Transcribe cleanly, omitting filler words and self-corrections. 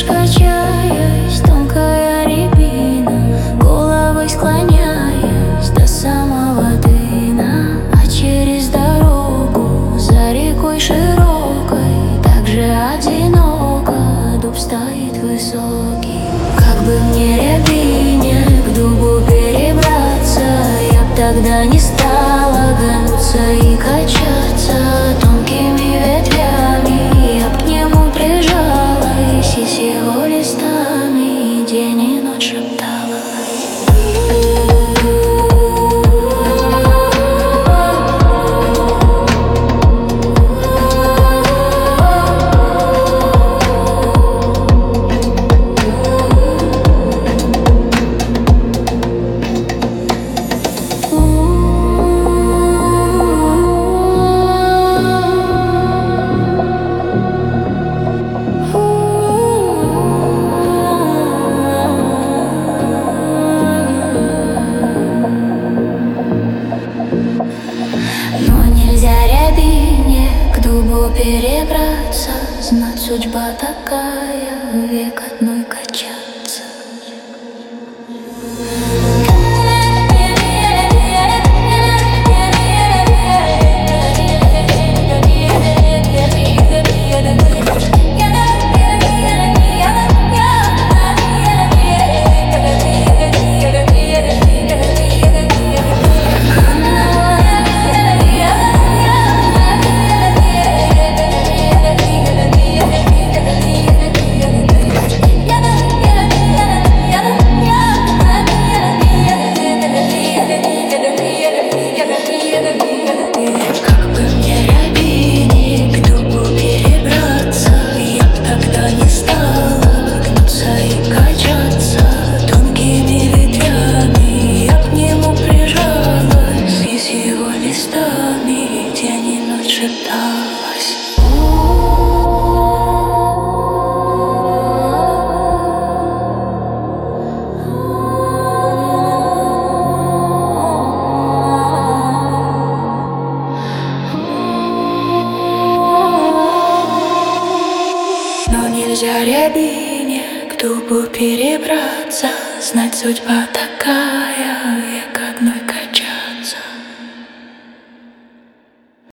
качаясь, тонкая рябина, головой склоняясь до самого дына. А через дорогу за рекой широкой также одиноко дуб стоит высокий. Как бы мне рябине к дубу перебраться, я б тогда не стала гнуться и качаться тонкими ветвями. Я б к нему прижалась и с его листами день и ночь шептала. Перебраться, знать судьба такая, век одной качаться. Но нельзя рябине к дубу перебраться, знать судьба такая, век